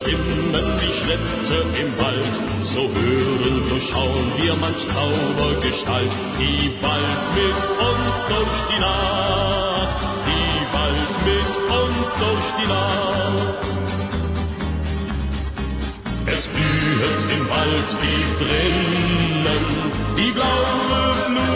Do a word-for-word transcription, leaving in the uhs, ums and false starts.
stimmen die Schritte im Wald, so hören, so schauen wir manch Zaubergestalt. Die Wald mit uns durch die Nacht, die Wald mit uns durch die Nacht. Es blühet im Wald tief drinnen die blaue Blume.